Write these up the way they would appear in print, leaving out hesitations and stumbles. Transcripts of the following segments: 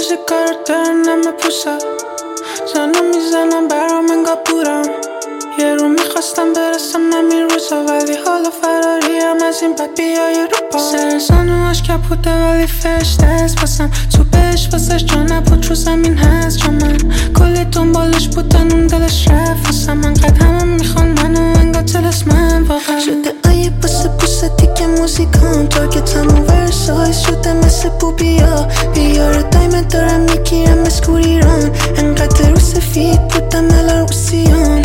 موزیکا رو دارن همه پوسا زنو میزنم برام انگار بورم یه رو میخواستم برسم همین روزا ولی حالا فراریم از این بد بیای رو پا سر زانوهاش کپوته ولی فرشته است واسم تو بهش واسش جا نبود رو زمین هست جا من کلی دنبالش بودن اون دلش رفت واسم انقدر همه میخوان منو انگار تلسمن واقعا شده آیه باسه بوسه دیگه موزیکان تارگتم و ورسایز شده مثل بوبیا بیاره دایمه دارم میگیرم اسکوریران انقدر رو سفید بودم الارگوسیان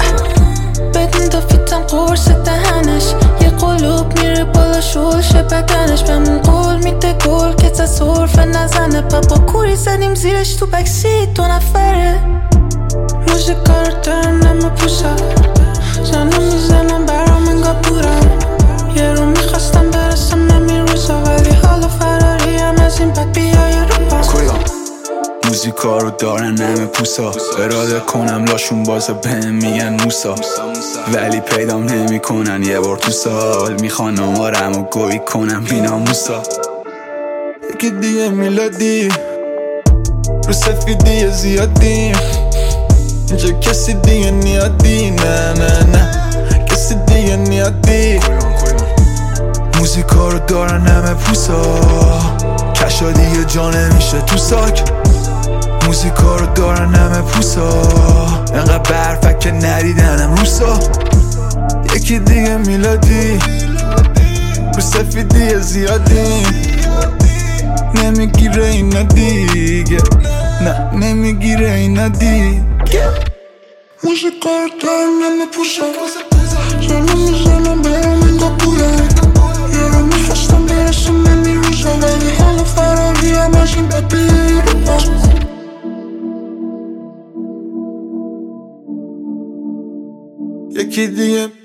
بدون دافیتم قرص دهنش یه قلوب میره بالا شلش بدنش بهمون قول میده گل که تصرفه نزنه بابا کوری زدیم زیرش تو بکسیت 2 نفره موزیکا رو دارن همه پوسا زنو میزنم برام انگار بورم یه رو میخواستم برسم همین روزا ولی حالا فراریم از این بد بیای رو پا موزیکا رو دارن همه پوسا اراده کنم لاشون بازه بهم میگن موسا ولی پیدام نمی کنن یه بار تو سال میخوان آمارم و گوی کنم بینا موسا یکی دیگه میلادی رو سفیدی زیادی اینجا کسی دیگه نیادی نه نه نه کسی دیگه نیادی موزیکا رو دارن همه پوسا کشا دیگه جا نمیشه تو ساک موزیکا رو دارن همه پوسا انقدر برفک که ندیدنم روسا یکی دیگه میلادی رو سفیدی زیادی نمیگیره اینا دیگه نه نمیگیره اینا دیگه موزیکا رو دارن همه پوسا زنو میزنم برام انگار بورم یه رو میخواستم برسم همین روزا ولی حالا فراریم از این بد بیای رو پا یکی دیگه